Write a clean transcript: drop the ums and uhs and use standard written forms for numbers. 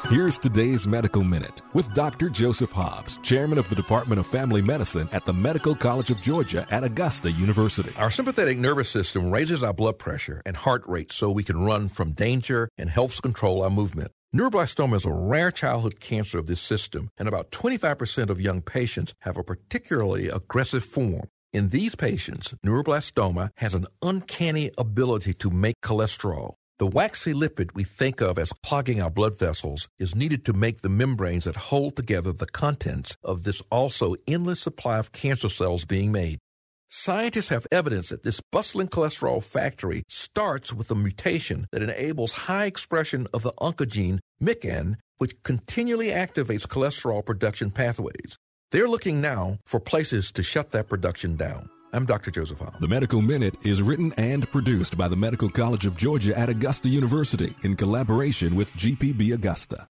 Here's today's Medical Minute with Dr. Joseph Hobbs, Chairman of the Department of Family Medicine at the Medical College of Georgia at Augusta University. Our sympathetic nervous system raises our blood pressure and heart rate so we can run from danger and helps control our movement. Neuroblastoma is a rare childhood cancer of this system, and about 25% of young patients have a particularly aggressive form. In these patients, neuroblastoma has an uncanny ability to make cholesterol. The waxy lipid we think of as clogging our blood vessels is needed to make the membranes that hold together the contents of this also endless supply of cancer cells being made. Scientists have evidence that this bustling cholesterol factory starts with a mutation that enables high expression of the oncogene MYC, which continually activates cholesterol production pathways. They're looking now for places to shut that production down. I'm Dr. Joseph Hobbs. The Medical Minute is written and produced by the Medical College of Georgia at Augusta University in collaboration with GPB Augusta.